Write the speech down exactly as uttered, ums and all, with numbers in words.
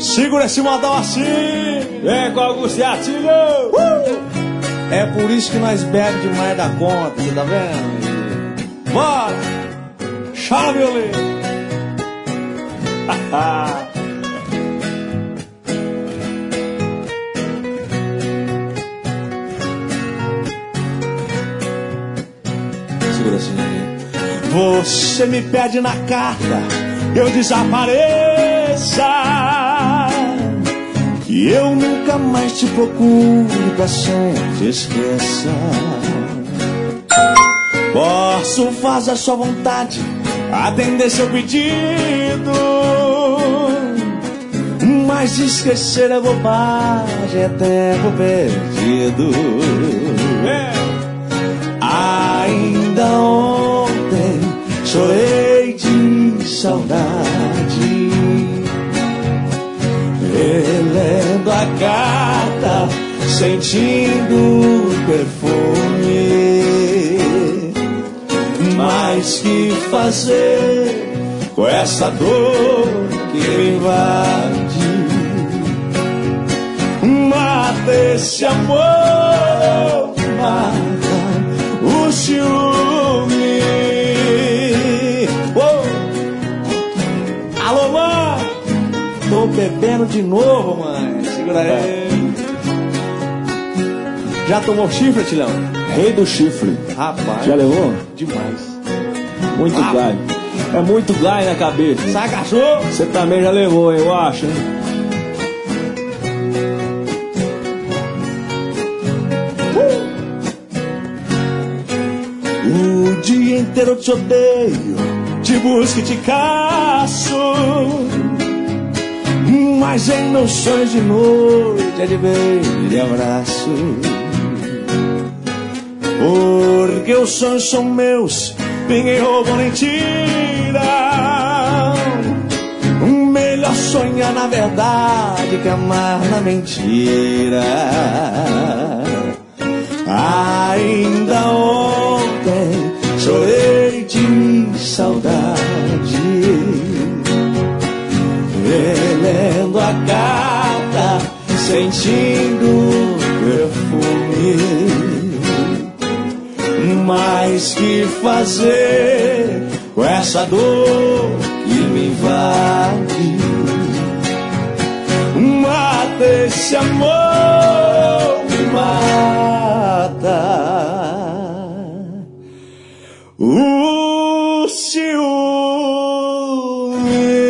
Segura esse modão assim. Vem com Augusto e Atilho. Uh! É por isso que nós bebemos demais da conta, você tá vendo? Bora! Chama, violino. Segura assim, né? Você me pede na carta, eu desapareça, e eu nunca mais te procuro, pra sempre te esqueça. Posso fazer a sua vontade, atender seu pedido, mas esquecer é bobagem, é tempo perdido. É. Ainda ontem chorei de saudade, relendo a carta, sentindo o perfume. Mas que fazer com essa dor que me invade? Mata esse amor, mata o ciúme. Oh. Alô, mãe, tô bebendo de novo, mãe. Segura aí. Já tomou chifre, Tilhão? Rei do chifre. Rapaz. Já levou? Demais. Muito ah. gai. É muito gai na cabeça. Sai, cachorro. Você também já levou, eu acho, hein? Uh. O dia inteiro eu te odeio, te busco e te caço, mas em meus sonhos de noite é de beijo e de abraço. Porque os sonhos são meus, ninguém rouba nem tira. Melhor sonhar na verdade que amar na mentira. Ainda ontem chorei de saudade, relendo a carta, sentindo o perfume. Mas que fazer com essa dor que me invade? Mata esse amor, mata o ciúme.